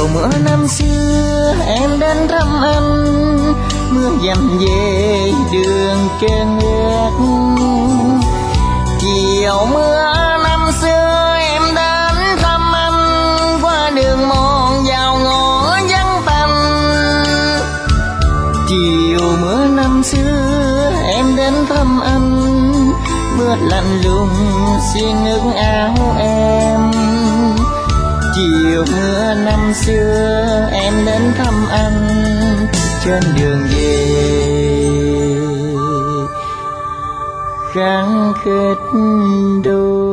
chiều mưa năm xưa em đến thăm anh, mưa dầm về đường trơn ướt. Chiều mưa năm xưa em đến thăm anh, qua đường mòn vào ngõ vắng tanh. Chiều mưa năm xưa em đến thăm anh, mưa lạnh lùng xiên ướt áo em. Chiều mưa năm xưa em đến thăm anh, trên đường về khăng khít đôi.